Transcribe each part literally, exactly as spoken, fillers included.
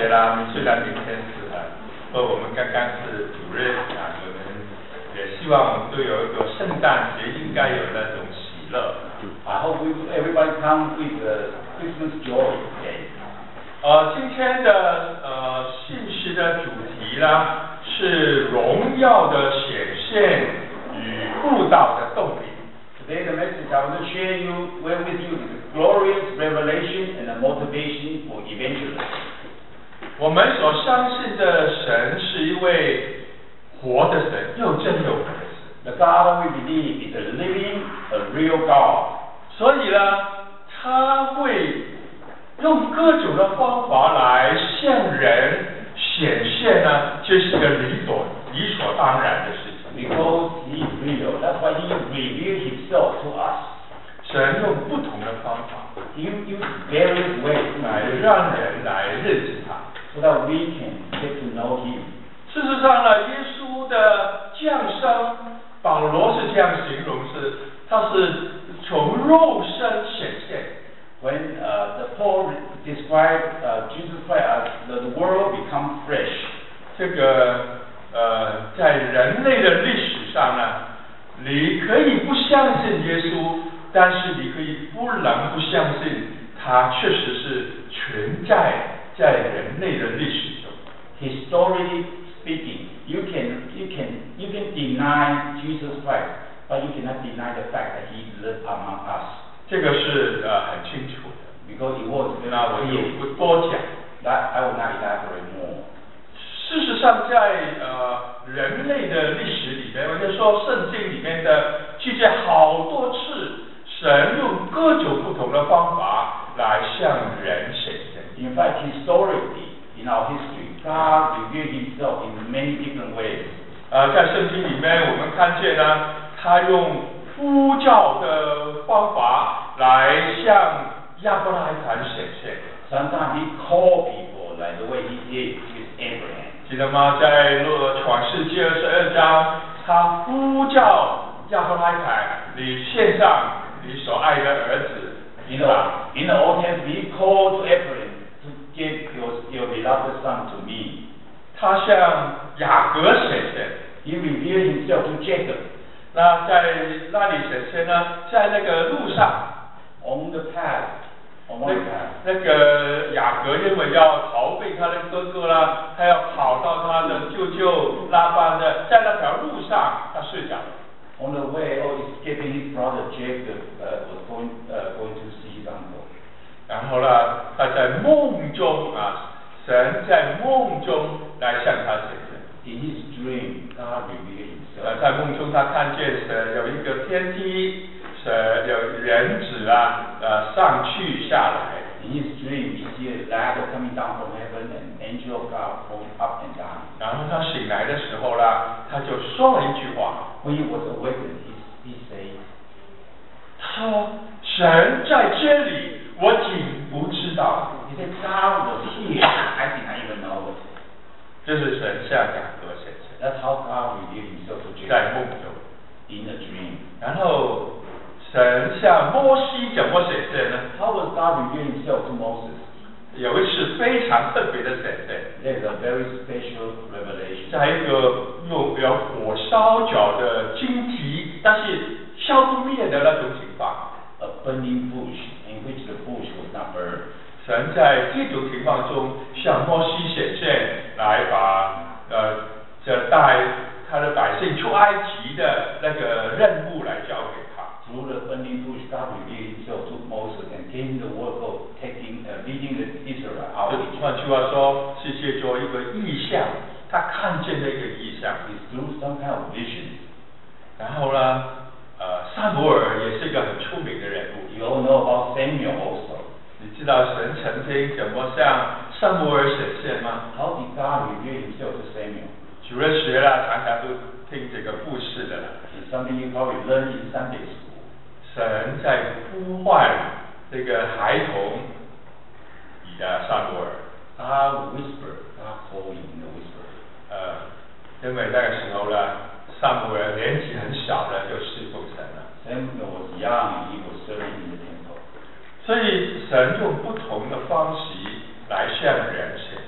啦，虽然明天是啊，呃，我们刚刚是主日啊，我们也希望我们都有一个圣诞节应该有那种喜乐。 I hope we everybody come with the Christmas joy today. 呃，今天的呃信息的主题呢是荣耀的显现与布道的动力。 Today the message I want to share you well with you is the glorious revelation and the motivation for evangelism. 我们所相信的神是一位活的神，又真又活的神。 The God we believe is a living, a real God. 所以呢，他会用各种的方法来向人显现呢，这是个理所理所当然的事情。 Because He is real, that's why He revealed Himself to us. 神用不同的方法， He used various ways 来让人来认识他， so that we can get to know Him. 事实上呢，耶稣的降生，保罗是这样形容是，他是从肉身显现。 When uh, the Paul described uh, Jesus Christ as the world become flesh. 这个呃，在人类的历史上呢，你可以不相信耶稣，但是你可以不能不相信他确实是存在在人类的历史中。 Historically speaking, you can you can you can deny Jesus Christ, but you cannot deny the fact that He lived among us. 这个是呃很清楚的。 Because it was 那我就不多讲。 That I will not elaborate more. 事实上在，呃人类的历史里面，我就说圣经里面的记载好多次，神用各种不同的方法来向人显现。 In fact, historically, in our history, God revealed Himself in many different ways. 呃，在圣经里面，我们看见呢，他用呼叫的方法来向亚伯拉罕显现。 Sometimes He called people like the way He did with Abraham. 记得吗？在《创世纪》二十二章，他呼叫亚伯拉罕，你献上你所爱的儿子。 In the, in the Old Testament, He called to Abraham to give your, your beloved son to me. 他向雅各显现。 He revealed Himself to Jacob. 那在那里显现呢？在那个路上 ，on the path, on one path. 那个雅各因为要逃避他的哥哥啦，他要跑到他的舅舅拉班的，在那条路上他睡着了。 On the way, oh, escaping his brother Jacob uh, was going uh, going to see his uncle. 然后呢，他在梦中啊，神在梦中来向他显现。 In his dream, God revealed Himself. 呃，在梦中他看见神有一个天梯，神有人子啊，呃，上去下来。 In his dream, he see a ladder coming down from heaven, and angel of God going up and down. 然后他醒来的时候呢，他就说了一句话。 When he was awakened, he he said, 他说神在这里，我竟不知道。 He said, God was here. I did not even know it. 这是神向雅各显现。 That's how God revealed Himself to Jacob. 在梦中 in a dream. 然后神向摩西怎么显现呢？ How was God revealing Himself to Moses? 有一次非常特别的显现。 There's a very special revelation. 在一个有有火烧脚的荆棘，但是烧不灭的那种情况。 A burning bush in which the bush was not burned. 神在这种情况中向摩西显现，来把呃这带他的百姓出埃及的那个任务来交给他。 Through the burning bush, God revealed Himself to Moses and gave him the work of taking, uh, leading the Israel out. 换句话说，是借助一个意象，他看见的一个意象。 It's through some kind of vision. 然后呢，呃，撒母耳也是一个很出名的人物。 You all know about Samuel also. 你知道神曾经怎么向撒母耳显现吗？ How did God reveal Himself to Samuel? 主日学啦，常常都听这个故事的了。 It's something you probably learned in Sunday school. 神在呼唤这个孩童以的撒母耳。 God whispered, God called him in a whisper. 呃，因为那个时候呢，撒母耳年纪很小的就侍奉神了。 Samuel was young and he was serving in the temple. 所以神用不同的方式来向人显现。 So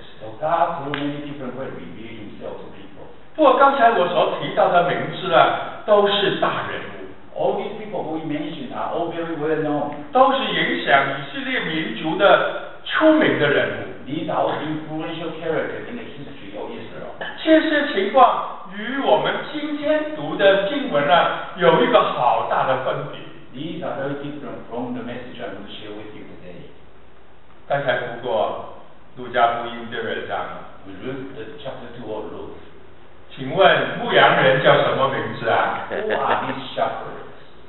God through many different ways revealed Himself to people. 不过刚才我所提到的名字啊，都是大人物， All these people who we mentioned are all very well known. 都是影响以色列民族的出名的人物。 These are all influential characters in the history of Israel. 这些情况与我们今天读的经文啊，有一个好大的分别。 These are very different from the message I will share with you today. 刚才读过路加福音第二章， We read the chapter two of Luke. 请问牧羊人叫什么名字啊？ Who are these shepherds?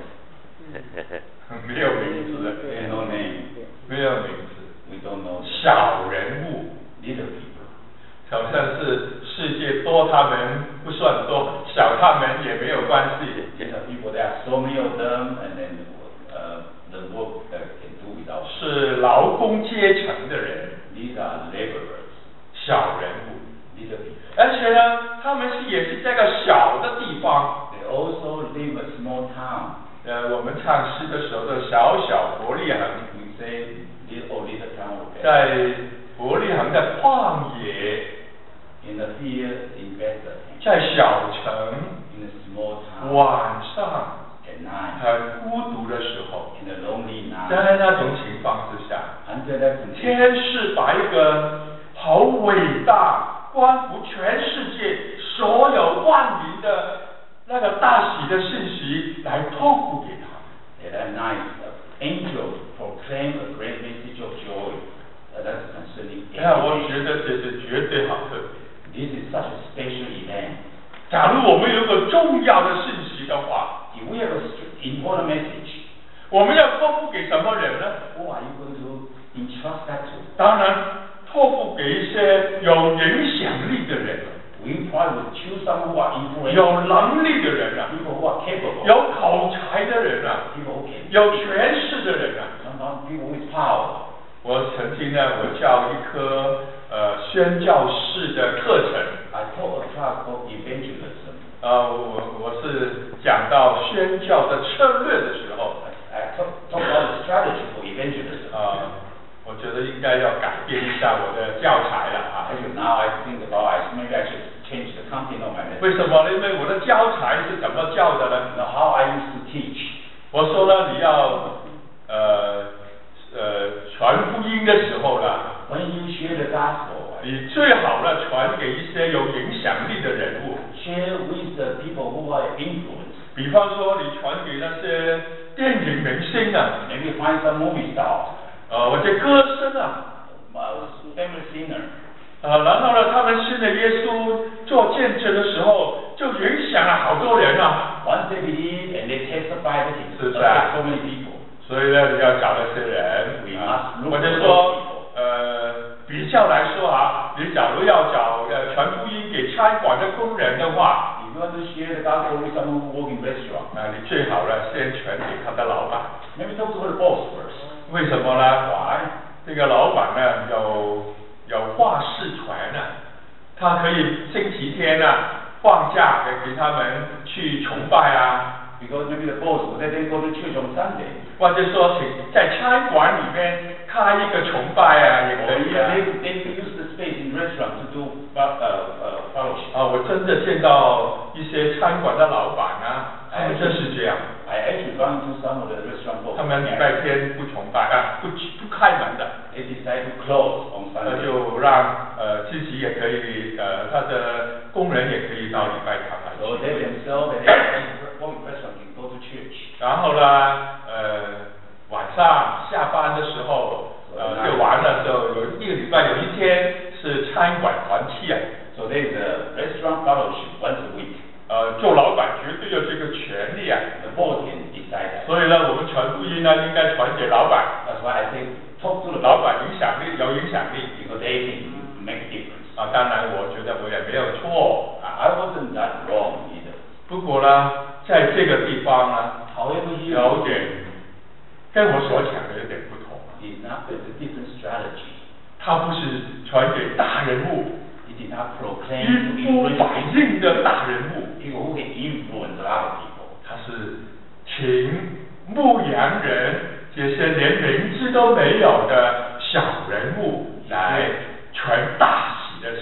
没有名字， They have no name. 没有名字。 We don't know. 小人物， Little people. 好像是世界多他们不算多，少他们也没有关系。 These are people. There are so many of them, and then uh, the work that can do without. 是劳工阶层的人， These are laborers. 小人物。 Little people. 而且呢，他们是也是在个小的地方。 They also live a small town. 呃，我们唱诗的时候的小小伯利恒， We say little or little town of Bethlehem. 在伯利恒的旷野， In the field in Bethlehem. 在小城， In a small town. 晚上 At night. 很孤独的时候， In a lonely night. 在那种情况之下， Under that condition. 天使把一个好伟大、关乎全世界所有万民的那个大喜的信息来托付给他们。 At that night, an angel proclaimed a great message of joy. Uh, that's concerning 哎呀，我 everything. 觉得这是绝对好特别。 This is such a special event. 假如我们有个重要的信息的话， If we have an important message, 我们要托付给什么人呢？ who are you going to entrust that to? 当然，托付给一些有影响力的人， We probably would choose someone who are influential, 有能力的人啊， people who are capable, 有口才的人啊， people who can, 有权势的人啊。 sometimes people with power. 我曾经呢，我教一科呃宣教士的课程， I taught a class called evangelism. 呃，我我是讲到宣教的策略的时候， I talk, talk about the strategy for evangelism. 啊、我觉得应该要改变一下我的教材了啊。 Actually, now I think about it, maybe I should change the content of my message. 为什么呢？因为我的教材是怎么教的呢？ Now, how I used to teach. 我说呢，你要呃呃传福音的时候呢， When you share the gospel, 你最好呢传给一些有影响力的人物。 share with the people who are influenced. 比方说，你传给那些电影明星啊， Maybe find some movie stars, 呃，或者歌星啊， uh, famous singer. 呃，然后呢，他们信了耶稣做见证的时候，就影响了好多人啊。 Once they believe and they testify that it 是不是啊？ affects so many people. 所以呢，你要找那些人 We 啊 must，look 或者 for 说 those people. 呃，比较来说啊，你假如要找呃传福音给餐馆的工人的话， If you want to share the gospel with someone who works in restaurant, 啊，你最好呢先传给他的老板。 maybe talk to the boss first. 为什么呢？ Why? 这个老板呢有有话事传啊，他可以星期天啊放假给给他们去崇拜啊， Because maybe the boss will let them go to church on Sunday. 或者说请在餐馆里面开一个崇拜啊，也 Or 可以 yeah, 啊。 they, they can use the space in restaurant to do uh, uh, fellowship. 啊，我真的见到一些餐馆的老板啊，他们就是这样， I actually run into some of the restaurant folks. 他们礼拜天不崇拜啊，不不开门的， They decide to close on 那 Sunday. 就让呃自己也可以呃他的工人也可以到礼拜堂来 So 去。 they themselves and every working restaurant can go to church. 然后呢，呃，晚上下班的时候，呃，就完了之后，有一个礼拜有一天是餐馆团契啊， So there is a restaurant fellowship once a week. 呃，做老板绝对有这个权利啊， The boss can decide that. 所以呢，我们传福音呢，应该传给老板， That's why I say talk to the 老 boss 板影响力有影响力 because they can make a difference. 啊，当然我觉得我也没有错啊， I wasn't that wrong either. 不过呢，在这个地方呢， However, here 有点跟我所讲的有点不同， is not there's a different strategy. 他不是传给大人物。 It did not proclaim 一 to 呼 influence 百应的大人物， people who can influence a lot of people. 他是请牧羊人这些连名字都没有的小人物来传大喜的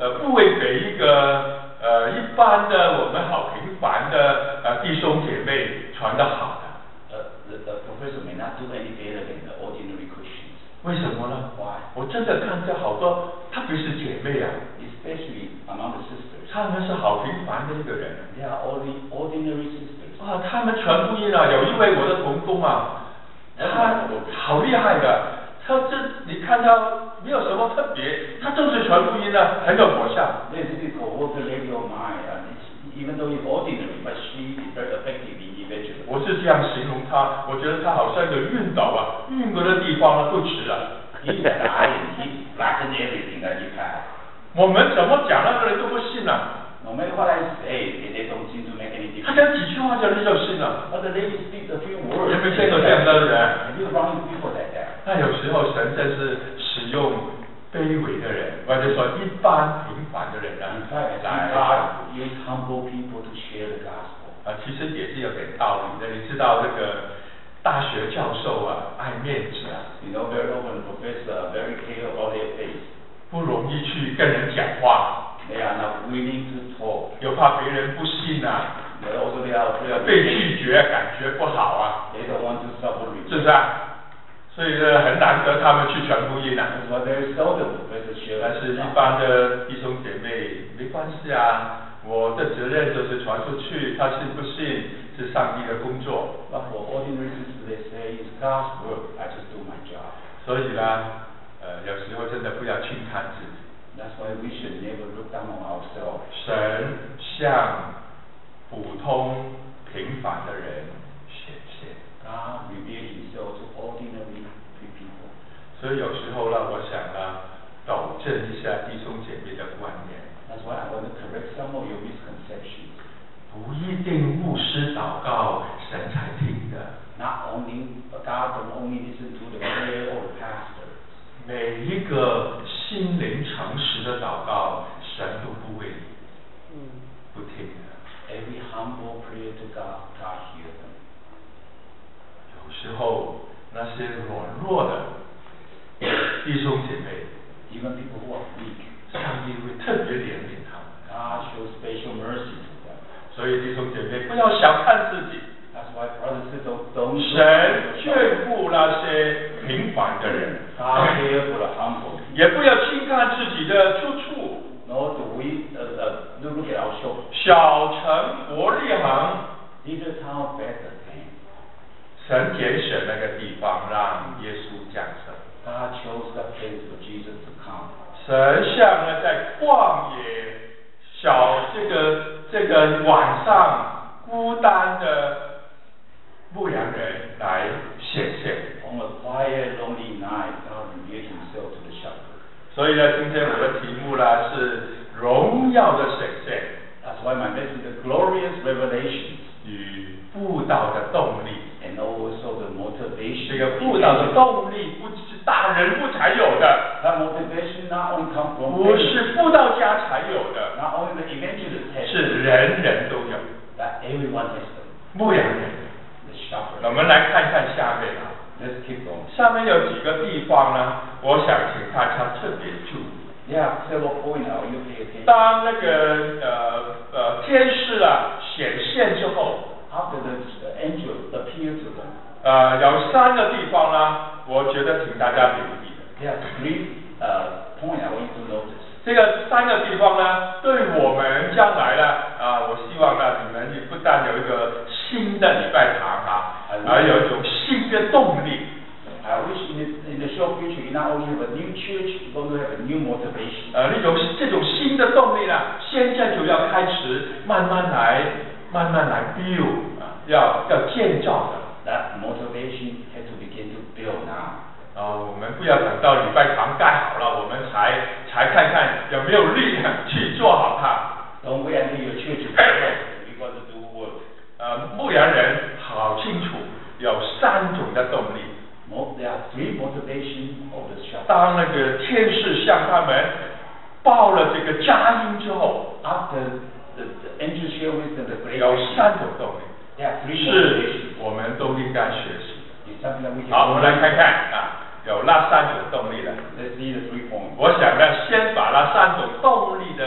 呃不会给一个呃一般的我们好平凡的呃弟兄姐妹传的好的。 Uh, the, the professor may not do any better than the ordinary Christians. 为什么呢？ Why? 我真的看见好多，特别是姐妹啊， Especially among the sisters. 她们是好平凡的一个人。 They are all the ordinary sisters. 啊，他们传福音啊，有一位我的同工啊，他好厉害的，他这你看他没有什么特别，他就是传福音呢，很有果效。 There's a typical older lady of mine, and even though it's ordinary, but she is very effective in evangelism. 我是这样形容他，我觉得他好像有晕倒啊，晕过的地方啊不止啊。 He's an iron, he flattens everything that you pass. 我们怎么讲，那个人都不信啊。 No matter what I say, they, they don't seem to make any 他 difference. 讲几句话就人就信了。 But the lady speaks a few words. 有没有见过这样的人？ Have you run into people like that? 那有时候神真是使用卑微的人，或者说一般平凡的人啊 In fact, 来 God use humble people to share the gospel. 啊，其实也是有点道理的。你知道这个大学教授啊，爱面子啊， You know, very often professors are very clear about their faith. 不容易去跟人讲话， They are not willing to talk. 又怕别人不信啊， But also they are afraid of 被 being- 拒绝感觉不好啊， They don't want to suffer 是不 rejection. 是啊？所以呢，很难得他们去传福音啊。 That's why very seldom professors share 但 the 是，一 gospel. 般的弟兄姐妹没关系啊，我的责任就是传出去，他信不信是上帝的工作。 But for ordinary sisters, they say it's God's work. I just do my job. 所以呢，呃，有时候真的不要轻看自己。 That's why we should never look down on ourselves. 神向普通平凡的人显现， God revealed himself to ordinary people. 所以有时候呢，我想呢，导正一下弟兄姐妹的观念， That's why I want to correct some of your misconceptions. 不一定牧师祷告神才听的， Not only God don't only listen to the prayer of the pastor. 每一个心灵诚实的祷告，神都不会不听的。 Every humble prayer to God, God hears them. 有时候那些软弱的弟兄姐妹， Even people who are weak, 上帝会特别怜悯他们。 God shows special mercy to them. 所以弟兄姐妹不要小看自己， That's why brothers and sisters don't 神眷顾那些平凡的人， God cares for the humble. 也不要轻看自己的出处。 Nor do we uh, uh, look at our show. 小城伯利恒， Little town Bethlehem. 神拣选那个地方，让耶稣降生。 God chose that place for Jesus to come. 神向呢在旷野小这个这个晚上孤单的牧羊人来显现。 On a quiet, lonely night, God revealed himself to the shepherd. 所以呢，今天我的题目呢是荣耀的显现 That's why my message is the glorious revelations 与布道的动力。 and also the motivation. 这个布道的动力不只是大人物才有的， That motivation not only comes from 不是布道家才有的， not only the evangelists have, 是人人都有。 that everyone has them. 牧羊人， The shepherd. 我们来看看下面啊， Let's keep going. 下面有几个地方呢，我想请大家特别注意。 There are several points I want you to pay attention. 当那个呃呃天使啊显现之后， After the, the angel appeared to them, 呃有三个地方呢，我觉得请大家留意的。 there are three uh, points I want you to notice. 这个三个地方呢，对我们将来呢，啊，我希望呢，你们也不但有一个新的礼拜堂啊，而有一种新的动力。 I wish in the, in the short future you not only have a new church, you're going to have a new motivation. 呃，那种这种新的动力呢，现在就要开始慢慢来，慢慢来 build 啊，要要建造的。 That motivation has to begin to build now. 啊，我们不要等到礼拜堂盖好了，我们才才看看有没有力去做好它。 Don't wait until your church is built before you do work. 呃，牧羊人好清楚有三种的动力。 Mo- There are three motivations of the shepherd. 当那个天使向他们报了这个佳音之后， After the, the angel shared with them the great 有 news, 三种动力， there are three 是 motivations. 我们都应该学习的。 It's something that we can 好，我们来看看啊，有那三种动力的。 Let's see the three points. 我想呢，先把那三种动力的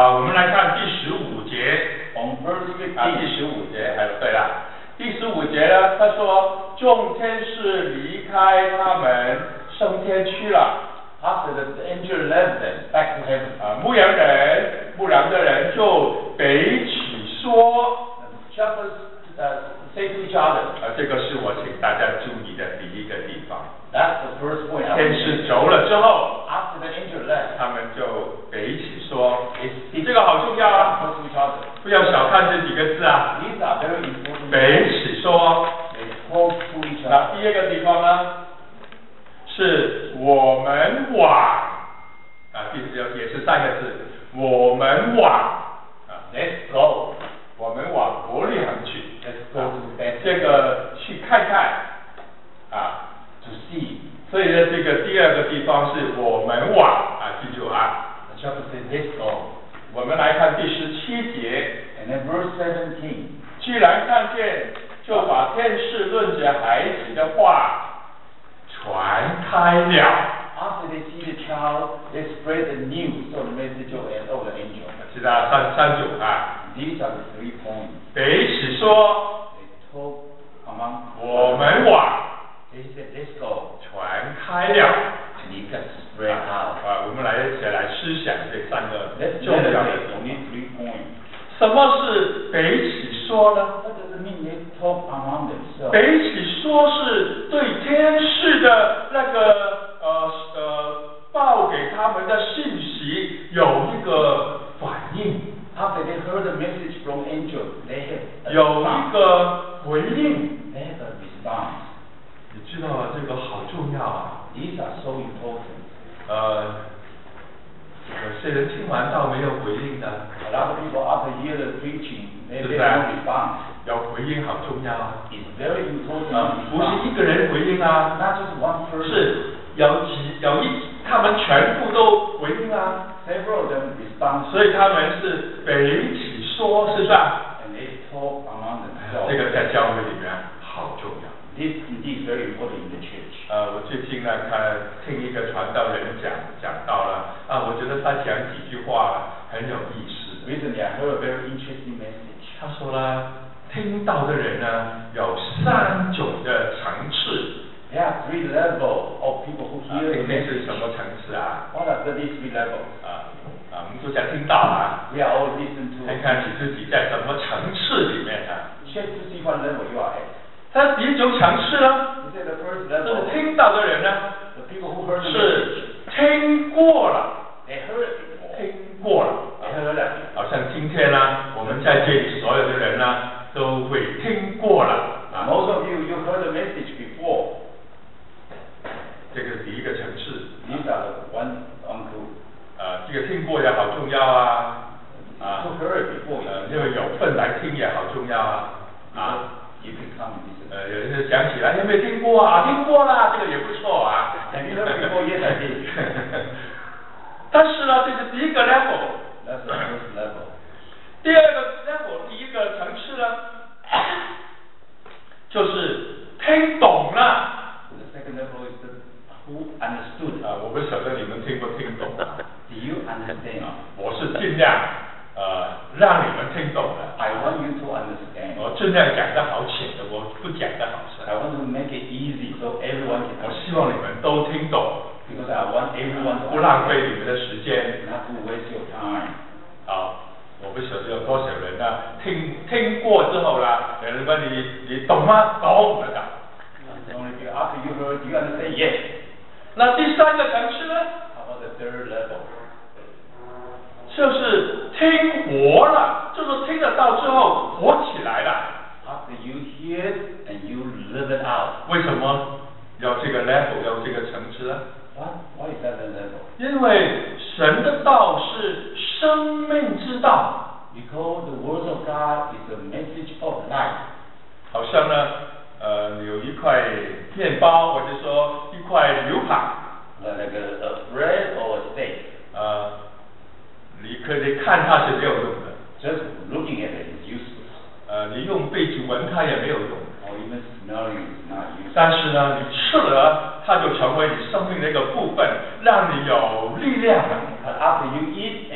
啊，我们来看第十五节。 On verse 啊， fifteen. 第十五节，还有对了，第十五节呢，他说众天使离开他们升天去了。 After the angel left them back to heaven. 啊，牧羊人，牧羊的人就北起说。 Shepherds uh, say to each other. 啊，这个是我请大家注意的第一个地方。 That's the first point. 天使走了之后 ，After the angel left, 他们就北起说。 they 这个好重要啊， to each other. 不要小看这几个字啊。 These are very important. 北起说。 They spoke to each 那 other. 第二个地方呢，是我们往啊，第也是三个字，我们往啊 Let's go. 我们往伯利恒去。 Let's go to Bethlehem. 这个去看看啊。 To see. 所以呢，这个第二个地方是我们往啊，记住啊。 The shepherd said, "Let's go." 我们来看第十七节。 And then verse seventeen. 既然看见，就把天使论着孩子的话传开了。 After they see the child, they spread the news of the message of of the angel. 知道三三种啊。 These are the three points. 北起说 They told among 我们往 They said, "Let's go." 传开了。 And it got spread out. 啊，我们来一起来思想这三个 Let's 重要的 meditate 东 on 西。 these three points. 什么是北起说呢？ What does it mean they talk among themselves? 北起说是对天使的那个呃呃报给他们的信息有一个反应， After they heard the message from angel, they had a 有一 response. 个回应。 They had a response. 你知道这个好重要啊。 These are so important. 呃，有些人听完道没有回应的， A lot of people after hear the preaching, they, 是 they 不是 don't respond. 有回应好重要啊。 It's very important 啊 to 不是 respond. 一个人回应啊， Not just one person. 是有几有一他们全部都回应啊， Several of them respond. 所以他们是北起说，是不是啊？ And they talk among 这 themselves. 个在教会里面好重要。 This indeed is very important in the church. 呃，我最近呢看听一个传道人讲讲到了啊，我觉得他讲几句话很有意思。 Recently, I heard a very interesting message. 他说呢，听到的人呢有三种的层次。 There are three levels of people who 啊， hear the 听听是 message. 什么层次啊？ What are the these three levels? 啊啊，我们都想听到啊， We are all listen to. 看看你自己在什么层次里面啊。 Check to see what level you are at. 他第一种层次呢， He said the first 就 level, 是听到的人呢 the people who heard the 是 message, 听过了， they heard it before. 听过了。 They heard it. 好像今天呢，我们在这里所有的人呢，都会听过了啊。 Most of you, you heard the message before. 这个是第一个层次。 These are the one, one, two. 啊，这个听过也好重要啊。啊 You，heard it before. 呃，因为有份来听也好重要啊。啊， You can come and listen. 呃，有人就讲起来，有没有听过啊？听过啦，这个也不错啊。 Have you heard before? Yes, I did. 但是呢，这是第一个 level。 That's the first level. 第二个 level， 第一个层次呢，就是听懂了。 The second level is the who understood. 啊，我不晓得你们听不听懂啊？ Do you understand? 我是尽量呃让你们听懂的。 I want you to understand. 我尽量讲得好浅的，我不讲得好深。 I want to make it easy so everyone can 我 understand. 希望你们都听懂， Because I want everyone to 不浪费你们的时间。 not to waste your time. 好，我不晓得有多少人呢，听听过之后啦，有人问你你懂吗？懂，我讲。 Only if you, after you heard, you understand? Yes. 那第三个层次呢， How about the third level? 就是听活了，就是听得到之后活起来了。 After you hear it and you live it out. 为什么要这个 level 要这个层次呢？ What? Why is that the level? 因为神的道是生命之道， Because the word of God is a message of life. 好像呢，呃，有一块面包，或者说一块牛排， Like a, a bread or a steak. 呃，你可以看它是没有用的， Just looking at it is useless. 呃，你用鼻子闻它也没有用， Or even smelling is not useless. 但是呢，你吃了，它就成为你生命的一个部分，让你有力量了。 But after you eat and consume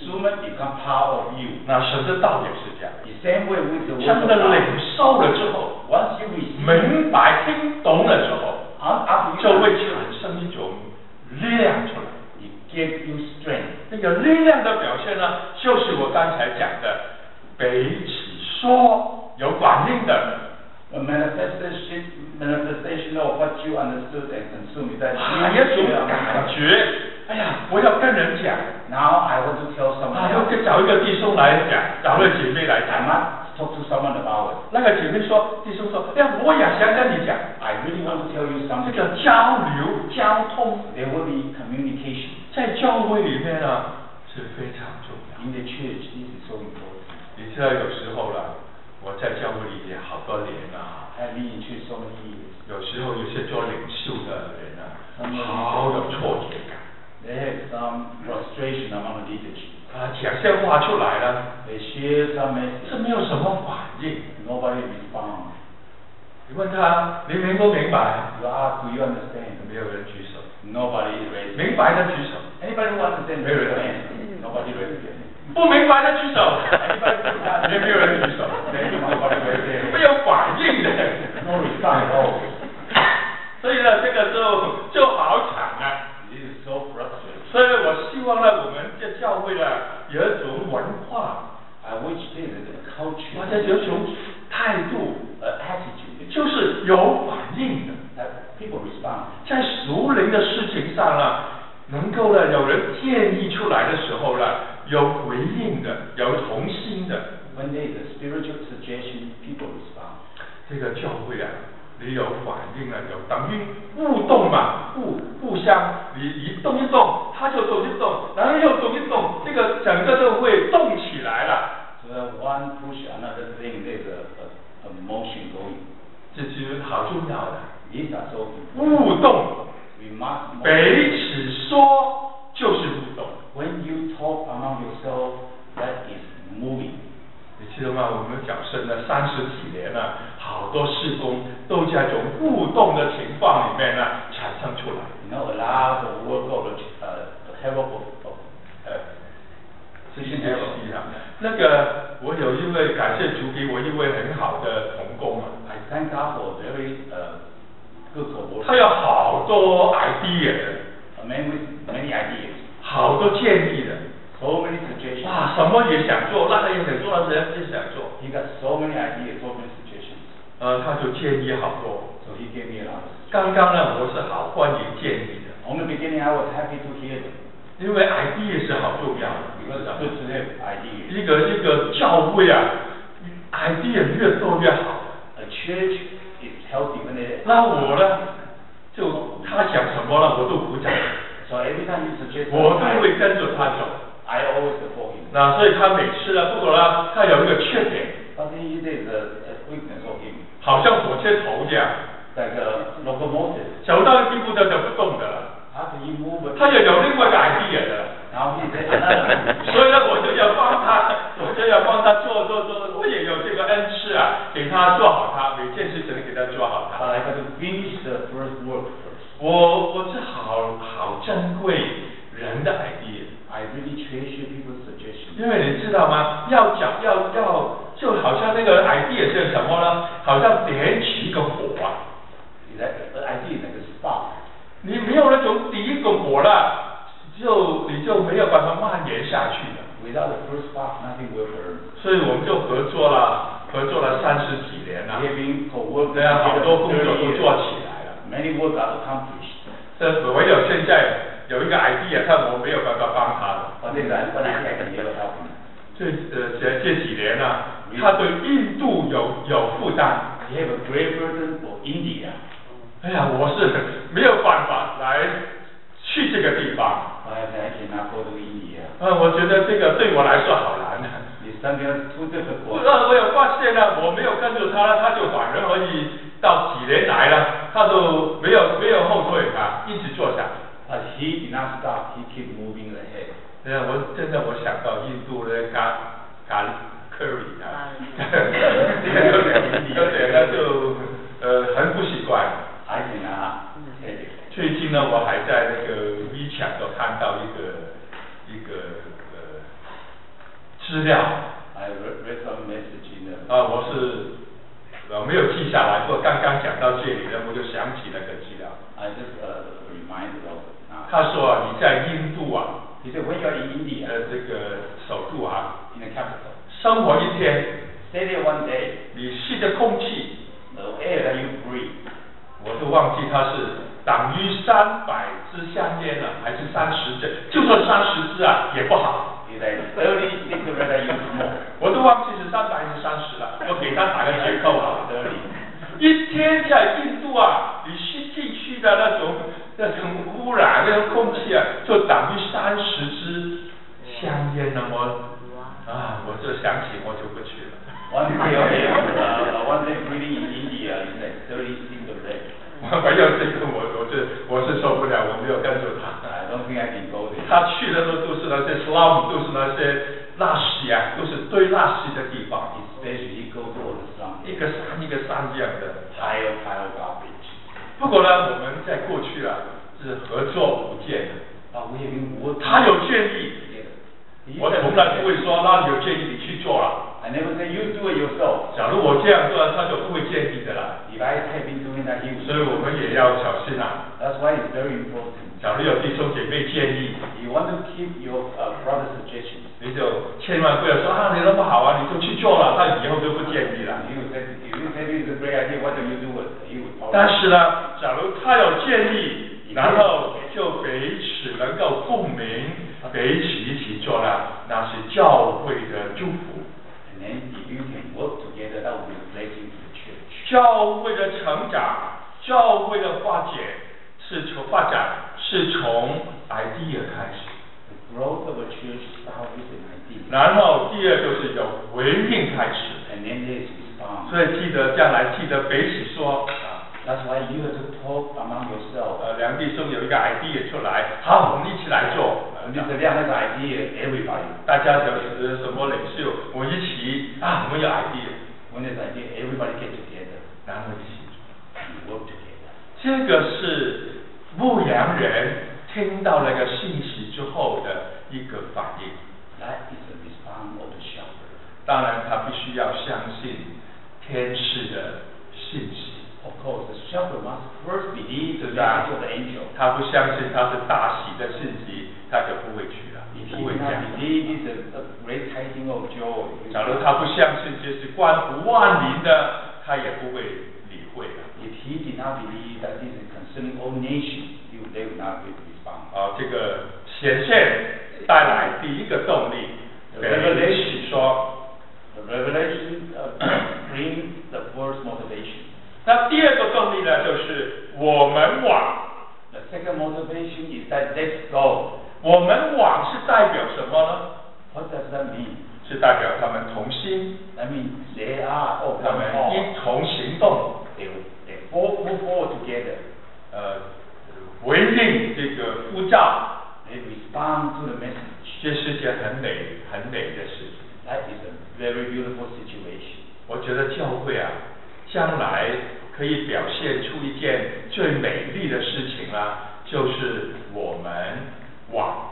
instrument become part of you. 那神的道也是这样， The same way with the 真 word 的 of 领 God. 受了之后， Once you receive, 明白听懂了之后， after you 就会 understand, 产生一种力量出来。 it gives you strength. 那个力量的表现呢，就是我刚才讲的，彼此说有反应的。 A manifestation, manifestation of what you understood and consumed is that 啊， you 一种 share 感 understand. 觉，哎呀，我要跟人讲， Now I want to tell someone 啊， else. 要找一个弟兄来讲，找一个姐妹来 I 讲。 must talk to someone about it. 那个姐妹说，弟兄说，哎呀，我也想跟你讲， I really want to tell you 这 something. 个交流交通， There will be communication. 在教会里面呢是非常重要。 In the church, this is so important. 你知道有时候了，我在教会里面好多年啊。 I've been in church so many years. 有时候有些做领袖的人啊，好有挫折感。 They have some frustration among the leadership. 啊，讲些话出来了， They share some 这 message. 没有什么反应。 Nobody responds. 你问他，你明不明白？ You ask, do you understand? 没有人举手。 Nobody raised. 明白的举手， Anybody who understands, Very raise your good. hand. Nobody raised their hand. 不明白的举手， Anybody who doesn't 也没有人举手， Nobody raised their hand. 没有反应的。 No response at all. 所以呢，这个就就好惨啊。 This is so frustrating. 所以我希望呢，我们这教会呢有一种文化， I wish there is a culture, 或者有一种态度， an attitude 就是有反应的。 that people respond. 在属灵的事情上呢，能够呢有人建议出来的时候呢，有回应的，有同心的。 When there is a spiritual suggestion, people respond. 这个教会啊，你有反应了，有等于互动嘛，互互相，你一动一动，他就动一动，然后又动一动，这个整个都会动起来了。 So that one push another thing, there's a, a, a motion going. 这是好重要的， These are so important. 互动， We must 彼此说就是互动。 When you talk among yourself, that is moving. 你知道吗？我们讲神了三十几年了，好多事工都在这种互动的情况里面呢产生出来。 You know, a lot of work of uh, the help of, of uh, 这些是啊，那个我有一位感谢主给我一位很好的同工啊， I thank God for very uh, good co-worker. 他有好多 idea 的， A man with many ideas, 好多建议的， so many suggestions. 哇，什么也想做，那个也想做，那个也想做， He got so many ideas, so many suggestions. 呃，他就建议好多。 So he gave me a lot. 刚刚呢，我是好欢迎建议的， On the beginning, I was happy to hear them 因为 idea 是好重要的， because it's good to have ideas. 一个一个教会啊 ，idea 越多越好。 A church is healthy when they. 那我呢，就他讲什么了，我都鼓掌， So every time you suggest, 我都 I, 会跟着他走。 I always support him. 那所以他每次呢，不管呢，他有一个缺点， But then there's a, a weakness of him, 好像火车头这样， like a locomotive. 走到一地步就走不动的了。 After you move, 他也有另外一个 idea 的， now he's another. 所以呢，我就要帮他，我就要帮他做做做，我也有这个恩赐啊，给他做好他，每件事情给他做好 But 他。 I got to finish the first work first. 我我是好好珍贵人的 idea。 I really treasure people's suggestions. 因为你知道吗？要讲要要，就好像那个 idea 是什么呢？好像点起一个火啊！ Is that the idea is like a spark. 你没有那种第一个火了，就你就没有办法蔓延下去的。 Without the first spark, nothing will burn. 所以我们就合作了，合作了三十几年了 We，have been co-working 这样好 together 多 for 工作 thirty 都 years. 做起来了。 Many work are accomplished. 这唯有现在有一个 idea，但我没有办法帮他了。 But then I, but I think I can never help him. 这呃这这几年呢、他对印度有有负担。 We have a great burden for India. 哎呀，我是没有办法来去这个地方。 But I cannot go to India. 啊，我觉得这个对我来说好难。 It's something that's too 我 difficult. 呃，我有发现呢，我没有跟着他了，他就反而可以到几年来了，他都没有没有后退啊，一直做下去。 But he did not stop. He kept moving ahead. 哎呀，我真的我想到印度的咖咖喱 curry 啊，有点有点那就呃很不习惯。 I cannot take it. 最近呢，我还在那个 WeChat 都看到一个一个呃资料。 I read, read some message in the. 啊，我是呃没有记下来，不过刚刚讲到这里呢，我就想起那个资料。 I just uh, reminded of it now. 他说啊，你在印度啊， He said when you are in India, 呃这个首都啊， in the capital, 生活一天， stay there one day, 你吸的空气， the air that you breathe, 我都忘记它是等于三百支香烟了，还是三十支？就算三十支啊，也不好。 is like thirty cigarettes that you smoke. 我都忘记是三百还是三十了，我给他打个折扣啊。 thirty. 一天在印度啊，你吸进去的那种那种污染那种空气啊，就等于三十支香烟那么啊，我就想起我就不去了。 One day, okay, uh, one day breathing in India is like thirty cigarettes. 我没有这个，我我是我是受不了，我没有跟着他。 I don't think I can go there. 他去的都都是那些 slum， 都是那些垃圾啊，都是堆垃圾的地方。 Especially you go to all the slums. 一个山一个山这样的。 Pile, pile garbage. 不过呢，我们在过去啊是合作无间的。 But we have been working 他有建议， together. 我从来不会说，那有建议你去做了。 I never say you do it yourself. 假如我这样做，他就不会建议的了。 If I have been doing that, he 所以 will. 我们也要小心啊。 That's why it's very important. 假如有弟兄姐妹建议， You want to keep your uh, brother's suggestions. 你就千万不要说啊，你那么好啊，你就去做了，他以后就不建议了。 If you say, if you say this is a great idea, why don't you do it? He will probably. 但是呢，假如他有建议，然后就彼此能够共鸣，彼此一起做了，那是教会的祝福。 And then if you can work together, that will be a blessing to the church. 教会的成长，教会的发展是从发展是从 idea 开始， The growth of a church starts with an idea. 然后第二就是有回应开始。 And then there is response. 所以记得将来记得彼此说啊， That's why you have to talk among yourselves. 呃，梁弟兄有一个 idea 出来，好，我们一起来做。 When Mister Liang has an idea, everybody. 大家有什么领袖，我们一起啊，我们有 idea， When there's an idea, everybody get together 然后一起做。 and work together. 这个是牧羊人听到那个信息之后的一个反应。 That is the response of the shepherd. 当然，他必须要相信天使的信息。 Of course, the shepherd must first believe the 是啊 message of the angel. 他不相信他是大喜的信息，他就不会去了， If 不 he 会 does 这样 not。believe it's a, a great tidings of joy, he 假如 will 他不相信这是关乎万民的，他也不会理会的。 If he did not believe that this is concerning all nations, he will, they will not be respond. 啊，这个显现带来第一个动力，给许说。 The revelation uh, brings the first motivation. 那第二个动力呢，就是我们往。 The second motivation is that let's go. 我们往是代表什么呢？ What does that mean? 是代表他们同心， That means they are of 他 one 们 heart. 一同行动， They they both move forward together. 呃，回应这个呼召， They respond to the message. 这是件很美很美的事情。 That is a very beautiful situation. 我觉得教会啊，将来可以表现出一件最美丽的事情啦，就是我们往。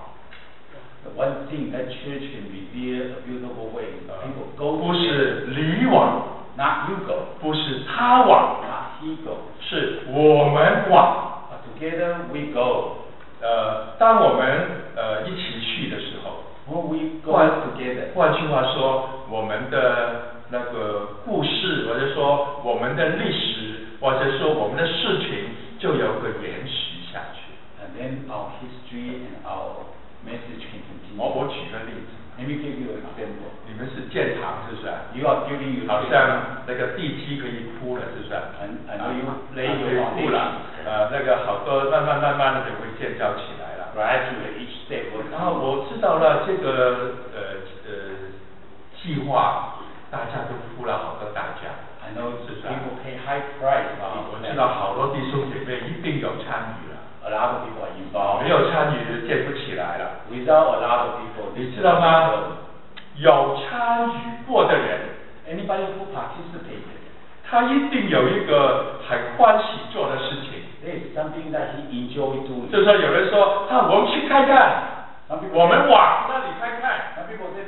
The one thing that church can reveal a beautiful way is people go 不 together. 是你往， Not you go, 不是他往， not he go. 是我们往。 But together we go. 呃，当我们呃一起去的时候， When we go 换 together, 换句话说，我们的那个故事，或者说我们的历史，或者说我们的事情，就有个延续下去。 and then our history and our message can 我 continue. 我举个例子， Let me give you an example. 你们是建堂是不是啊？ You are building your 好 church, 像那个地基可以铺了，是不是啊？ and I know you 啊 lay 可 your 以铺 foundation. 了，呃，那个好多慢慢慢慢的就会建造起来了。 Gradually, each step will 然后 come. 我知道了这个呃呃计划，大家都付了好多代价。 I know 是不是啊？ people pay high price 啊， for 我 this 知道 message. 好多弟兄姐妹一定有参与了， A lot of people are involved. 没有参与建不起来了。 Without a lot of people, 你 this 知道吗？有参与过的人， Anybody who participated, 他一定有一个很欢喜做的事情。 there is something that he enjoyed doing. 就是说，有人说啊，我们去看看， Some people 我 say, 们往那里看看。 some people say, let's just take 大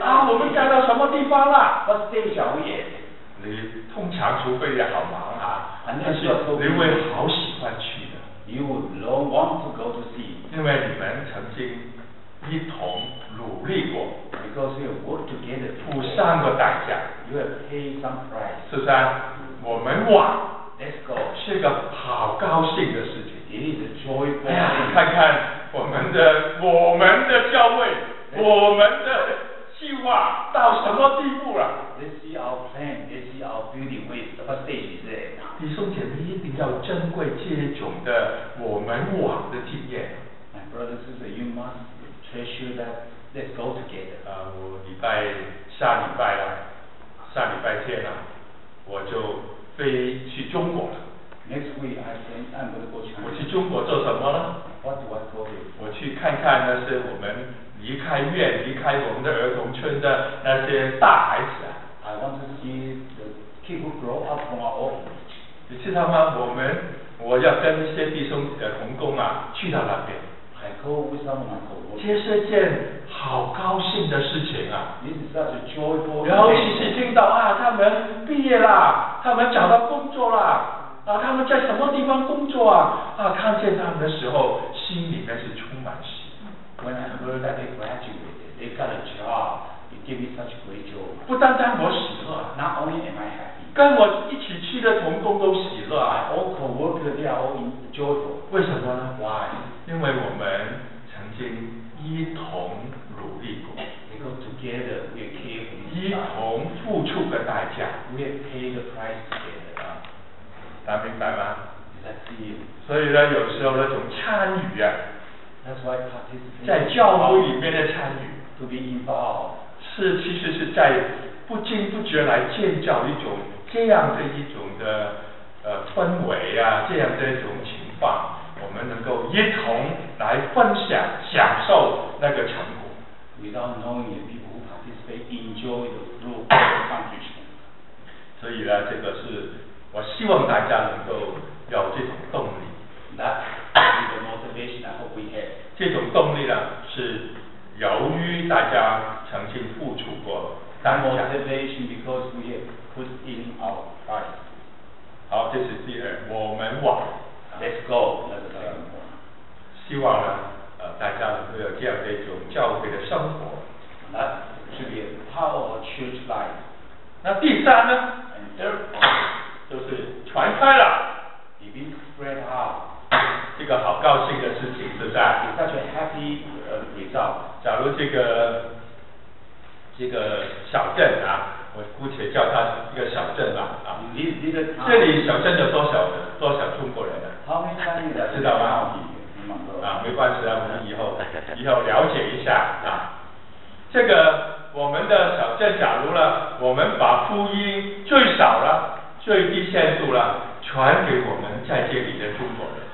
啊，我们讲到什么地方了？ What stage are we at? 你通常除非你好忙啊，但是你会好喜欢去的。 You would long want to go to see. 因为你们曾经一同努力过， Because you have worked together. 付上过代价， You have paid some price. 是不是啊？我们往 Let's go. 是个好高兴的事情。 It is a joyful 哎呀， thing. 看看我们的我们的教会，我们的计划到什么地步了？ Let's see our plan. Let's see our building. With what stage is it? 弟兄姐妹一定要珍贵这种的我们往的经验。 My brothers and sisters, you must treasure that. Let's go together. 啊，我礼拜下礼拜啦，下礼拜天啦，我就飞去中国了。 Next week, I think I'm going to go to 我 China. 去中国做什么呢？ What do I go to? 我去看看那些我们离开院、离开我们的儿童村的那些大孩子啊。 I want to see the kids who grow up from our orphanage. 你知道吗？我们我要跟一些弟兄呃同工啊，去到那边， I go with some of my coworkers. 这是件好高兴的事情啊！ This is such a joyful 尤其 event. 是听到啊，他们毕业啦，他们找到工作啦，啊，他们在什么地方工作啊？啊，看见他们的时候，心里面是充满喜悦。 When I heard that they graduated, they got a job, it gave me such great joy. 不单单我喜乐啊， Not only am I happy, 跟我一起去的同工都喜乐啊。 all coworkers, they are all in joyful. 为什么呢？ Why? 因为我们曾经一同努力过， Because together we care for 一 each other. 同付出的代价。 We have paid the price together. 啊，大家明白吗？ Is that see? 所以呢，有时候那种参与啊， That's why participation 在教会里面的参与， to be involved. 是其实是在不经不觉来建造一种这样的一种的呃氛围啊，这样的一种情况，我们能够一同来分享、享受那个成果。 Without knowing it, people who participate enjoy the fruit of accomplishment. 所以呢，这个是我希望大家能够有这种动力。 That is the motivation I hope we have. 这种动力呢，是由于大家曾经付出过代 That 价。 motivation because we have put in our price. 好，这是第二，我们往。 Let's go. That's the second one. 希望呢，呃，大家能够有这样的一种教会的生活。 That should be a part of our church life. 那第三呢， And third one, 就是传开了， it be spread out. 这个好高兴的事情，是不是啊？ It's such a happy uh, result. 假如这个这个小镇啊，我姑且叫它一个小镇吧，啊， In this little town, 这里小镇有多少多少中国人呢？ how many families are 知道吗？ in Mongolia? 啊，没关系啊，我们以后以后了解一下啊。这个我们的小镇，假如呢，我们把福音最少了、最低限度了传给我们在这里的中国人，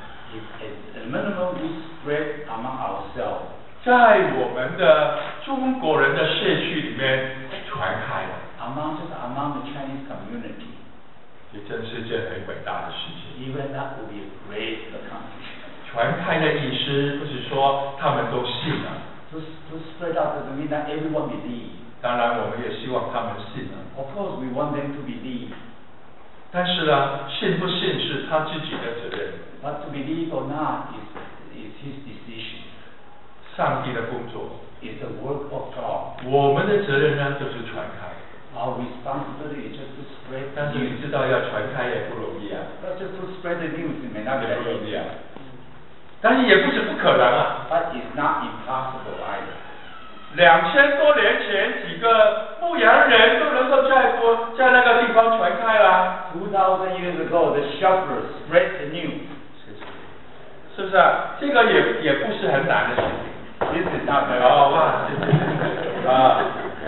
If at the minimum we spread among ourselves, 在我们的中国人的社区里面传开了， among just among the Chinese community, 这真是件很伟大的事情。 even that would be a great accomplishment. 传开的意思不是说他们都信了， To, to spread out doesn't mean that everyone believes. 当然我们也希望他们信了， Of course, we want them to believe, 但是呢，信不信是他自己的责任。 but to believe or not is, is his decision. 上帝的工作， It's the work of God. 我们的责任呢就是传开。 Our responsibility is just to spread 但 the 是你 news. 知道要传开也不容易啊， Not just to spread the news, it may not be 也 that 不容易 easy. 啊。但是也不是不可能啊。 But it's not impossible either. 两千多年前，几个牧羊人都能够在国在那个地方传开啦， Two thousand years ago, the shepherds spread the news. 是不是啊？这个也也不是很难的事情。 This is not very 好哇，谢谢啊。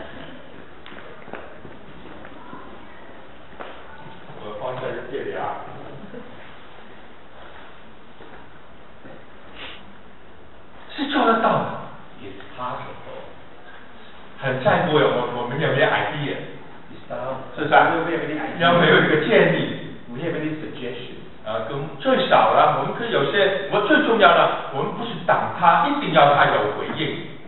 我放在这里啊。是做得到的， It's possible. 很在乎有我我们有没有 idea， It's not. 是不是啊 Do we have any idea? 有没有一个建议？ We have any suggestions? 啊，跟最少了，我们可以有些，我最重要的，我们不是等他，一定要他有回应。 We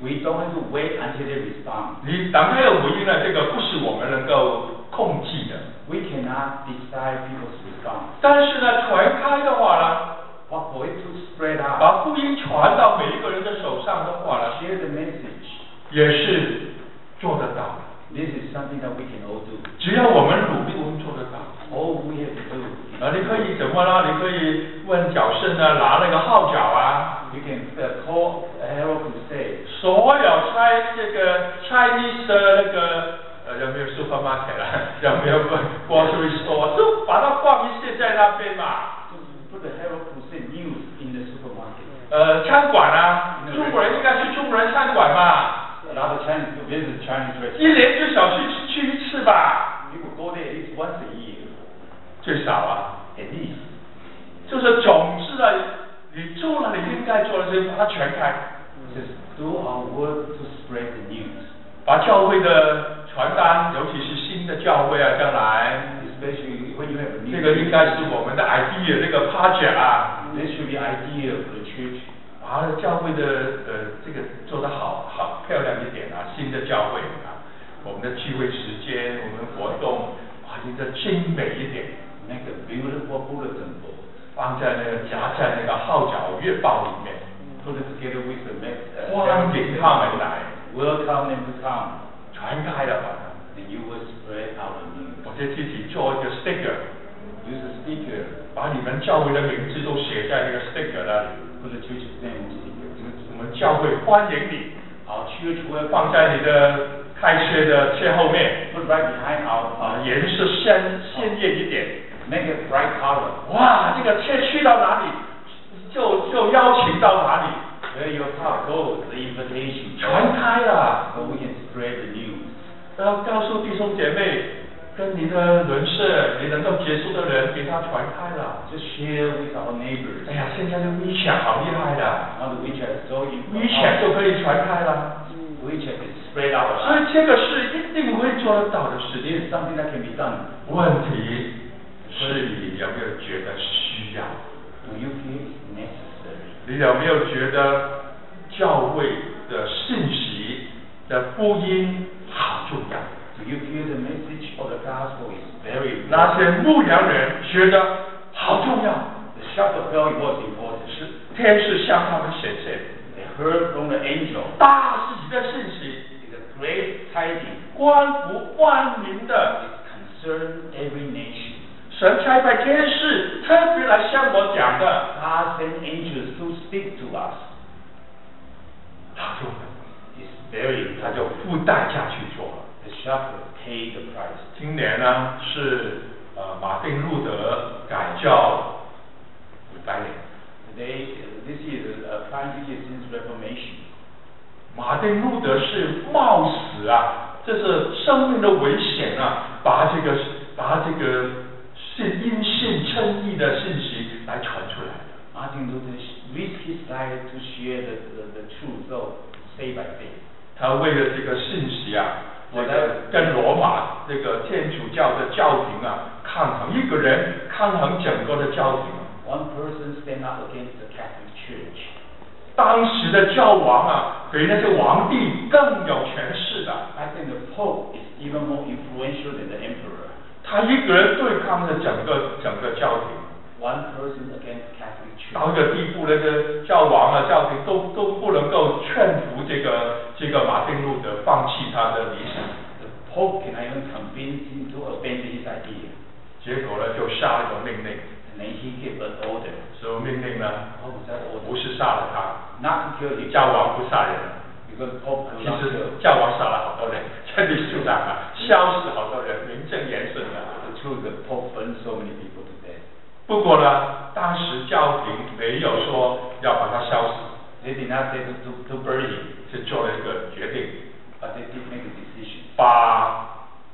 We don't have to wait until they respond. 你党开的回应呢，这个不是我们能够控制的。 We cannot decide people's response. 但是呢，传开的话呢， But for it to spread out, 把福音传到每一个人的手上的话呢， share the message. 也是做得到的。 This is something that we can all do. 只要我们努力，我们做得到。 All we have to do. 啊，你可以怎么呢？你可以问角圣呢，拿那个号角啊。 You can uh, call a herald to say. 所有拆这个 Chinese 的那个呃有没有 supermarket 啊？有没有 grocery store？ 就把它放一些在那边嘛。 Put the herald to say news in the supermarket. 呃，餐馆啊，中国人应该去中国人餐馆嘛。 A lot of Chinese to visit Chinese 一 restaurants. 年至少去去一次吧。 People go there at least once a year. 最少啊。 At least. 就是总之啊，你做了你应该做的事，把它全开。 Just do our work to spread the news. 把教会的传单，尤其是新的教会啊，将来。 Especially when you have a new. 这个应该是我们的 idea 这个 project 啊。 This should be idea for the church. 把教会的呃这个做得好好漂亮一点啊，新的教会啊，我们的聚会时间，我们活动把这个精美一点。 Make a beautiful bulletin board. 放在那个夹在那个号角月报里面。 Put it together with the next. 欢迎他们来。 Welcome them to come. 传开了吧。 And you will spread out the news. 我就自己做一个 sticker。 Use a sticker. 把你们教会的名字都写在那个 sticker 那里。 Put the church's name on the sticker. 我们教会欢迎你。 Our church will 放在你的开车的车后面。 put right behind our. 啊，颜色鲜鲜艳一点。 Make it bright color. 哇，这个车去到哪里，就就邀请到哪里。 Where your car goes, the invitation. 传开了。 So we can spread the news. 要告诉弟兄姐妹，跟你的人事，你能够接触的人，给他传开了。 Just share with our neighbors. 哎呀，现在的 WeChat 好厉害的 Now the WeChat is so important. ，WeChat 就可以传开了。 WeChat is spread out. 所以这个是一定会做得到的事 This 情。 is something that can be done. 问题是你有没有觉得需要？ Do you feel it's necessary? 你有没有觉得教会的信息的福音好重要？ Do you feel the message of the gospel is very 那 important? 些牧羊人觉得好重要， The shepherd felt it was important. 是天使向他们显现， They heard from the angel. 大喜的信息， It's a great tidings. 关乎万民的。 It concerns every nation. 神差派天使特别来向我讲的， God sent angels to speak to us. 好重要， It's very 他 important. 就付代价去做了。 The shepherd paid the price. 今年呢是呃马丁路德改教五百年， Today, uh, this year is uh, five years since Reformation. 马丁路德是冒死啊，这是生命的危险啊，把这个把这个信因信称义的信息来传出来的。 Martin Luther risked his life to share the, the, the truth, so say by faith. 他为了这个信息啊，这个跟罗马这个天主教的教廷啊抗衡，一个人抗衡整个的教廷。 One person stand up against the Catholic Church. 当时的教皇啊，比那些皇帝更有权势的。 I think the Pope is even more influential than the Emperor. 他一个人对抗着整个整个教廷， One person against Catholic 到 Church. 一个地步，那个教皇啊、教廷都都不能够劝服这个这个马丁路德放弃他的理想。 The Pope cannot even convince him to abandon his idea. 结果呢，就下了个命令， And then he gave an order. 什么命令呢？ What was that 不 order? 是杀了他， Not to kill him. 教皇不杀人， Because Pope could 其 not 实 kill. 教皇杀了好多人，在历史上啊，消死好多人，名正言顺的。 The truth, the Pope burned so many people to death. 不过呢，当时教廷没有说要把他烧死， They did not say to, to, to burn him, 是做了一个决定， but they did make a decision. 把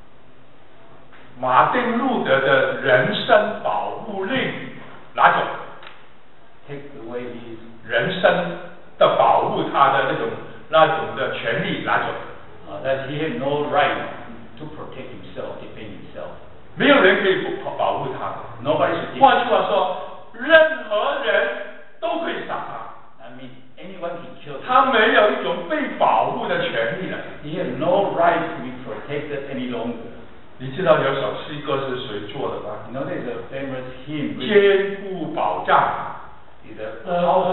马丁路德的人身保护令拿走， Take away his 人身的保护他的那种那种的权利拿走， uh, that he had no right to protect himself, defend himself. 没有人可以不保护他。 Nobody should defend. 换句话说，任何人都可以杀他， I mean, anyone can kill him. 他没有一种被保你知道有首诗歌是谁做的吗？ You know there's a famous hymn. 坚固保障。 Is a how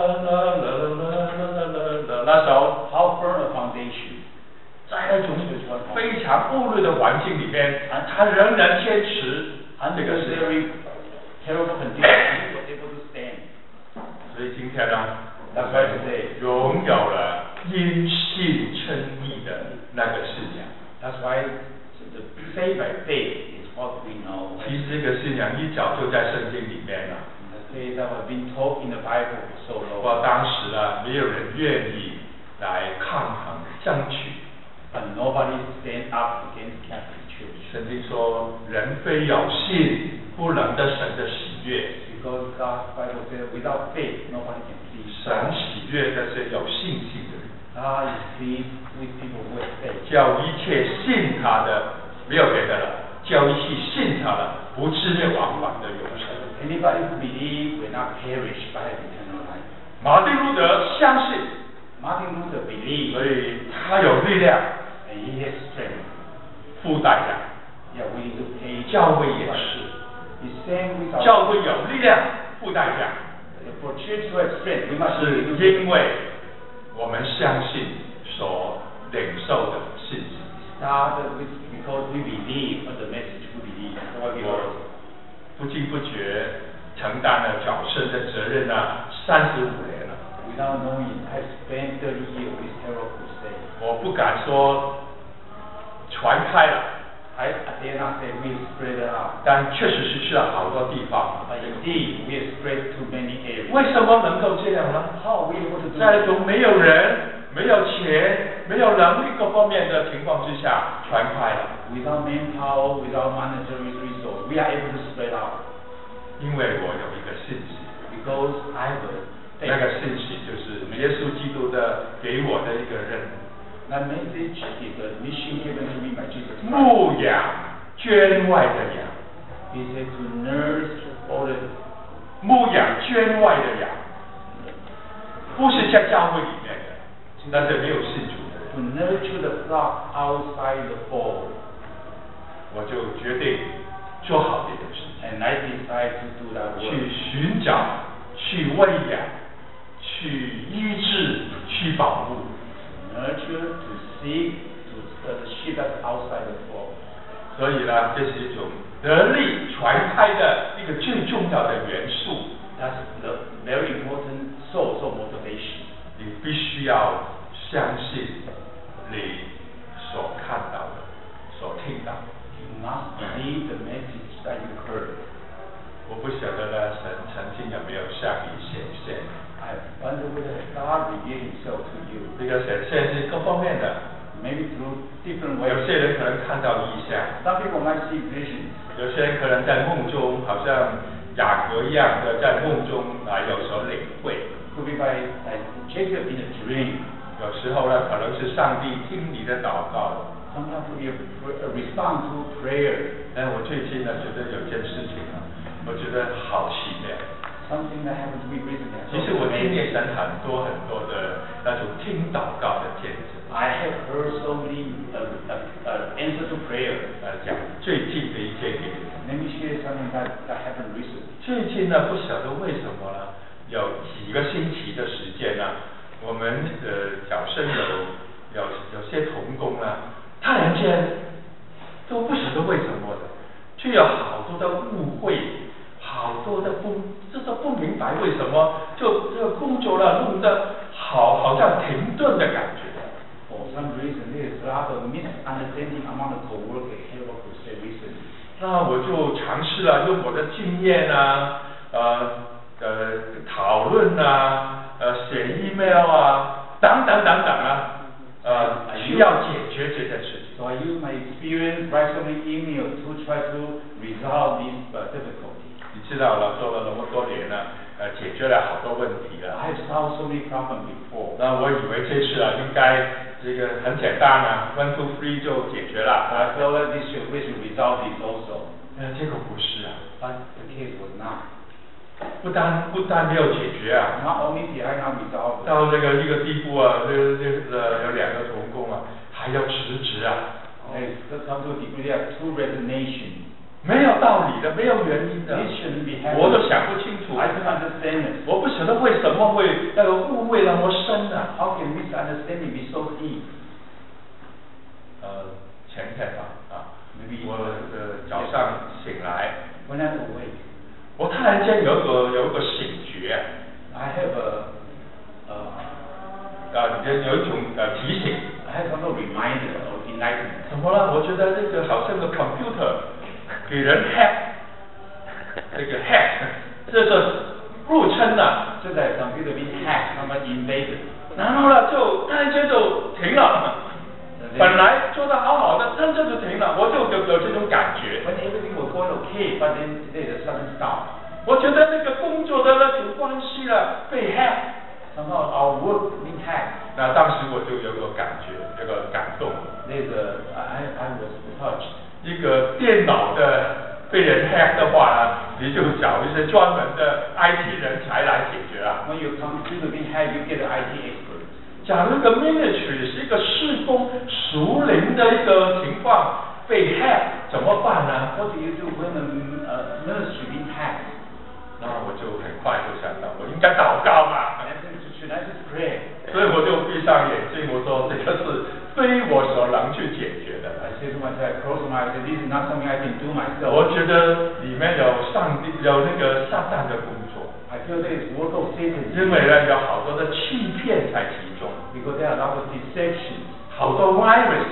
那首 how firm a foundation. 在那种非常恶劣的环境里面，他仍然坚持这个是 very terrible conditions, he was able to stand. 所以今天呢， That's why today 拥有了因信称义的那个信仰。 That's why the faith by faith is what we know. 其实这个信仰一早就在圣经里面了。 The faith that was being taught in the Bible for so 不 long. 过当时啊，没有人愿意来抗衡争取。 But nobody stand up against Catholic Church. 圣经说，人非有信，不能得神的喜悦。 Because God's Bible says without faith nobody can please 神 God. 喜悦那些有信心的人。 God is pleased with people who have faith. 叫一切信他的，没有别的了，叫一切信他的，不至灭亡，反得永生。 Anybody who believes will not perish but have eternal life. 马丁路德相信， Martin Luther believed 所以他有力量 and he has strength. 付代价。 They are willing to pay. 教会也是， The same with our 教会有力量付代价， for church to have strength, we must 是 be 因为我们相信所领受的信息。 started with because we believe on the message we believe. What we 我 heard. 不经不觉承担了角色的责任啊，三十五年了。 Without knowing, I spent thirty years with Harold Crusade. 我不敢说传开了， I, I dare not say we spread it out. 但确实是去了好多地方。 But indeed, we have spread to many areas. 为什么能够这样呢？ How are we able to do 在一 it? 种没有人、没有钱、没有能力各方面的情况之下传开了。 Without manpower, without monetary resource, we are able to spread out. 因为我有一个信息， Because I have 那 faith. 个信息就是耶稣基督的给我的一个任务。 That message is a mission given to me by Jesus Christ. 牧养圈外的羊， He said to nurse all the 牧养圈外的羊，不是在教会里面的，那是没有信主的人。 to nurture the flock outside the fold. 我就决定做好这件事情， And I decided to do that 去 work. 寻找、去喂养、去医治、去保护。 Nurture, to seek, to uh, the sheep that's outside the fold. 所以呢，这是一种得力传开的一个最重要的元素。 That's the very important source of motivation. 你必须要相信你所看到的、所听到的。 You must believe the message that you heard. 我不晓得呢，神曾经有没有向你显现？ I wonder whether God revealed Himself to you. 这个显现是各方面的， Maybe through different 有 ways. 些人可能看到异象， Some people might see visions. 有些人可能在梦中，好像雅各一样的在梦中啊有所领会。 Could be by like Jacob in a dream. 有时候呢，可能是上帝听你的祷告。 Sometimes could be a, a response to prayer. 哎，我最近呢觉得有件事情啊，我觉得好奇妙。 Something that happened to me recently. 其实我听见神很多很多的那种听祷告的见证。 I have heard so many uh, uh, uh, answer to prayer. 呃，讲最近的一件给你。 Let me share something that, that happened recently. 最近呢，不晓得为什么呢，有几个星期的时间呢，我们呃角生有有有些童工呢，突然间都不晓得为什么的，就有好多的误会，好多的不，这都不明白为什么，就这个工作呢弄得好好像停顿的感觉。 For some reason, there is a lot of misunderstanding among the co-workers here at Crusade recently. 那我就尝试了用我的经验啊，呃呃讨论啊，呃写 email 啊，等等等等啊，呃需要解决这件事情。 So I use my experience, write so many emails to try to resolve this uh, difficulty. 你知道了，做了那么多年了，呃解决了好多问题了。 I have solved so many problems before. 那我以为这次啊应该这个很简单啊 ，one two three 就解决了。 I felt that this should, we should resolve this also. 呃，结果不是啊， But the case was not. 不单不但没有解决啊。 Not only did I not resolve it, 到这个一个地步啊，这这呃有两个童工啊，还要辞职啊。 I come to a degree that two resignation explanation. 没有道理的，没有原因的 This shouldn't be happening. 我都想不清楚。 I don't understand it. 我不晓得为什么会那个误会那么深呢、 How can misunderstanding be so deep? 呃，前天吧，啊， Maybe 我呃早上醒来， when I'm awake, 我突然间有一个有一个醒觉， I have a, uh, 啊，有有一种呃提醒。 I have some reminder or enlightenment. 怎么了？我觉得这个好像个 computer 给人 hack， 这个 hack 这个入侵了， So that computer being hacked, someone invaded. 然后呢就突然间就停了。本来做得好好的，真正就停了，我就有有这种感觉。 When everything was going okay, but then there's a sudden stop. 我觉得那个工作的那种关系了被 hack。 Somehow our work being hacked. 那当时我就有个感觉，有个感动。 There's a, I, I was touched. 一个电脑的被人 hack 的话呢，你就找一些专门的 I T 人才来解决啊。 When your computer being hacked, you get an I T expert. 假如一个 ministry 是一个事工属灵的一个情况被 hack 怎么办呢？ What do you do when the uh, ministry being hacked? 那我就很快就想到，我应该祷告嘛。 And then should I just pray? 所以我就闭上眼睛，我说这个是非我所能去解决的。 I say to myself, I close my eyes, this is not something I can do myself. 我觉得里面有上帝有那个撒旦的工作， I feel there is work of Satan. 因为呢有好多的欺骗在其中， Because there are a lot of deceptions, 好多 virus，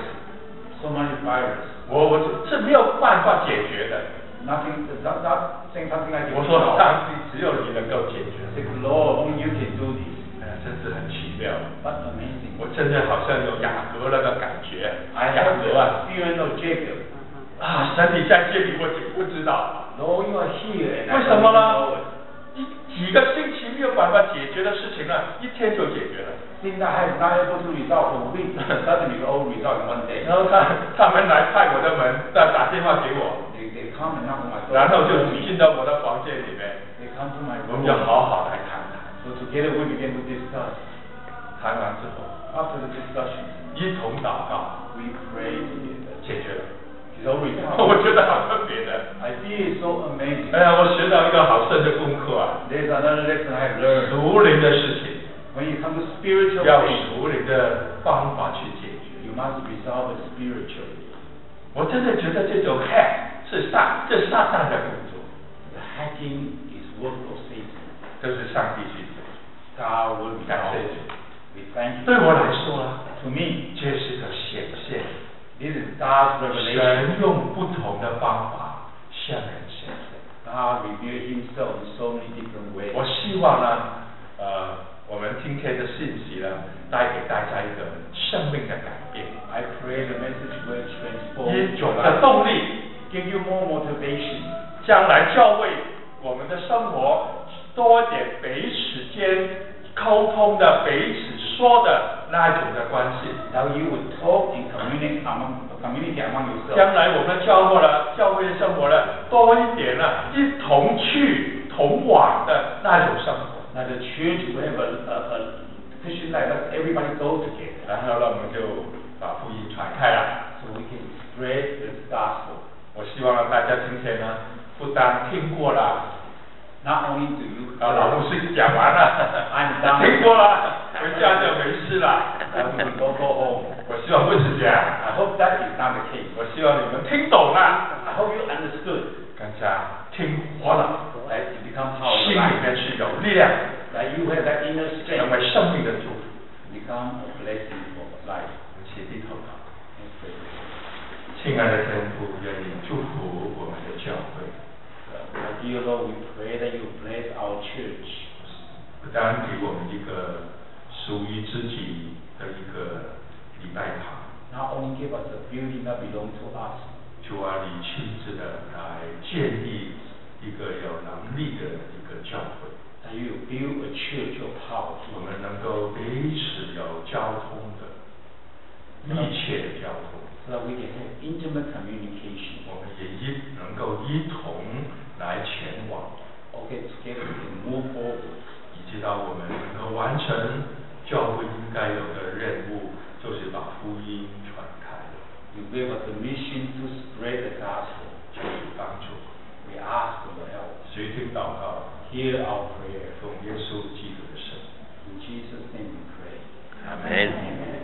so many virus. 我我是没有办法解决的。 Nothing, not, not saying something I can 我 do. 说上帝只有你能够解决， I say, Lord, only you can do this. 哎，真是很奇妙。 But amazing. 我真的好像有雅各那个感觉， I 雅 have 各 the 啊， experience of Jacob. 啊，神你在这里，我只不知道， Lord, you are here, and I 为什 don't 么 even 呢 know it.？ 一几个星期没有办法解决的事情呢，一天就解决了。 Since I have not able to resolve a week, suddenly it all resolved in one day. 然后他他们来拍我的门，打打电话给我， They, they come and knock on my door. 然后就进到我的房间里面， They come to my 我 room. 们要好好来谈谈。 So together we began to discuss. 谈完之后， After the discussion, 一同祷告， we prayed together. 解决了。 It's all 我 resolved. 觉得好特别的。 I feel it's so amazing. 哎呀，我学到一个好深的功课啊， There's another lesson I have learned. 属灵的事情 When you come to spiritual 要 things, 属灵的方法去解决。 you must resolve it spiritually. 我真的觉得这种 hack 是撒这是撒旦的工作， The hacking is work of Satan. 这是上帝去做。 God will 感 resolve 谢 it. 主。 We thank 对 you. 我来说啊， To me, 这是个显现， this is God's revelation. 神用不同的方法向人显现。 God revealed Himself in so many different ways. 我希望呢，呃，我们今天的信息呢，带给大家一个生命的改变， I pray the message will transform 一 your 种的 life, 动力， give you more motivation. 将来教会我们的生活多一点彼此间沟通的、彼此说的那一种的关系。 Now you will talk and communicate among communicate among 将 yourselves. 来我们教会了，教会的生活呢，多一点呢，一同去同往的那种生活。 Now the church will have a, a, a Christian life that everybody go together, 然后呢，我们就把福音传开了。 so we can spread the gospel. 我希望呢，大家今天呢，不单听过了， Not only do you, 啊，老牧师讲完了， I'm done. 听过了，回家就没事了。 Now we can go go home. 我希望不是这样， I hope that is not the case. 我希望你们听懂了， I hope you understood 更加听活了， that you become power 心 of 里 life, 面是有力量， that you have that inner 成 strength, 为生命的祝福。 become a blessing for life. 我们一起低头祷告。 Let's pray. 亲爱的天父，愿你祝福我们的教会， Uh, dear Lord, we pray that you bless our church. 不单给我们一个属于自己的一个礼拜堂， Not only give us a building that belongs to us, 主啊，你亲自的来建立一个有能力的一个教会， that you build a church of power 我 here, 们能够彼此有交通的密切的交通， so that we can have intimate communication. 我们也一能够一同来前往， Okay, together we can move forward. 以及到我们能够完成教会应该有的任务，就是把福音传开。 You gave us a mission to spread the gospel. hear our